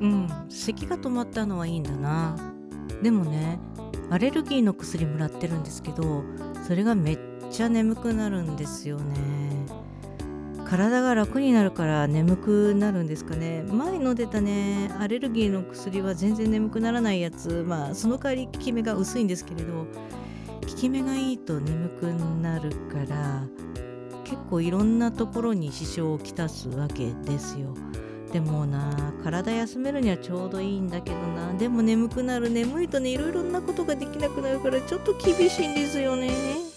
咳が止まったのはいいんだな。でもね、アレルギーの薬もらってるんですけど、それがめっちゃ眠くなるんですよね。体が楽になるから眠くなるんですかね。前飲んでたね、アレルギーの薬は全然眠くならないやつ、その代わり効き目が薄いんですけれど、効き目がいいと眠くなるから、結構いろんなところに支障をきたすわけですよ。でもな、体休めるにはちょうどいいんだけどな。でも眠くなる。眠いとね、いろいろなことができなくなるからちょっと厳しいんですよね。